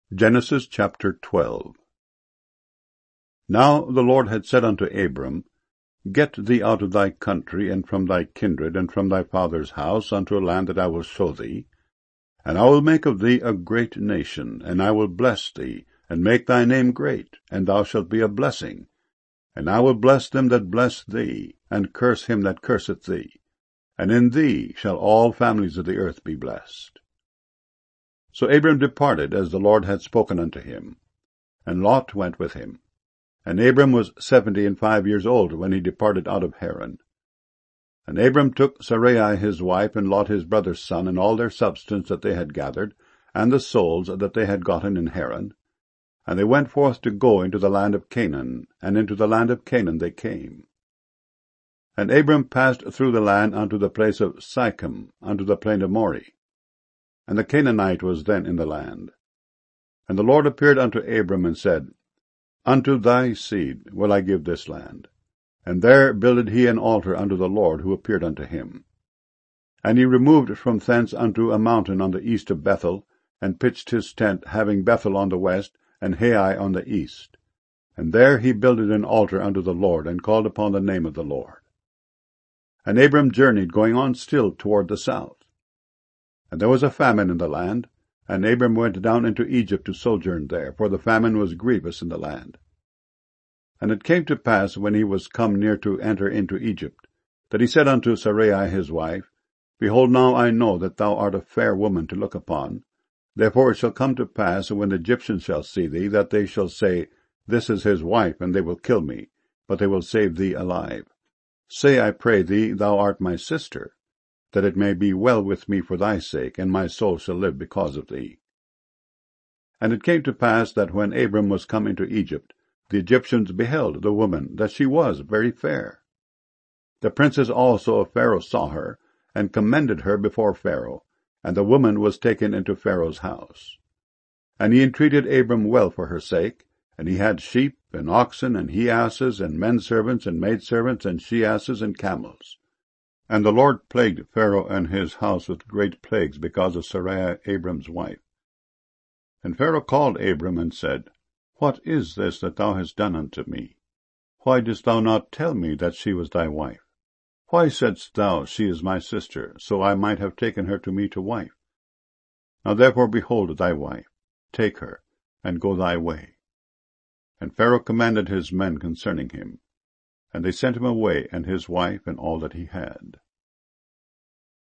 Genesis chapter 12. Now the Lord had said unto Abram, Get thee out of thy country, and from thy kindred, and from thy father's house, unto a land that I will show thee. And I will make of thee a great nation, and I will bless thee, and make thy name great, and thou shalt be a blessing. And I will bless them that bless thee, and curse him that curseth thee. And in thee shall all families of the earth be blessed. So Abram departed, as the Lord had spoken unto him. And Lot went with him. And Abram was 75 years old when he departed out of Haran. And Abram took Sarai his wife, and Lot his brother's son, and all their substance that they had gathered, and the souls that they had gotten in Haran. And they went forth to go into the land of Canaan, and into the land of Canaan they came. And Abram passed through the land unto the place of Sichem, unto the plain of Moreh. And the Canaanite was then in the land. And the Lord appeared unto Abram, and said, Unto thy seed will I give this land. And there builded he an altar unto the Lord who appeared unto him. And he removed from thence unto a mountain on the east of Bethel, and pitched his tent, having Bethel on the west, and Hai on the east. And there he builded an altar unto the Lord, and called upon the name of the Lord. And Abram journeyed, going on still toward the south. And there was a famine in the land, and Abram went down into Egypt to sojourn there, for the famine was grievous in the land. And it came to pass, when he was come near to enter into Egypt, that he said unto Sarai his wife, Behold, now I know that thou art a fair woman to look upon. Therefore it shall come to pass, when the Egyptians shall see thee, that they shall say, This is his wife, and they will kill me, but they will save thee alive. Say, I pray thee, thou art my sister, that it may be well with me for thy sake, and my soul shall live because of thee. And it came to pass that when Abram was come into Egypt, the Egyptians beheld the woman, that she was very fair. The princes also of Pharaoh saw her, and commended her before Pharaoh, and the woman was taken into Pharaoh's house. And he entreated Abram well for her sake, and he had sheep, and oxen, and he-asses, and men-servants, and maidservants, and she-asses, and camels. And the Lord plagued Pharaoh and his house with great plagues because of Sarai Abram's wife. And Pharaoh called Abram, and said, What is this that thou hast done unto me? Why didst thou not tell me that she was thy wife? Why saidst thou, She is my sister, so I might have taken her to me to wife? Now therefore behold thy wife, take her, and go thy way. And Pharaoh commanded his men concerning him. And they sent him away, and his wife, and all that he had.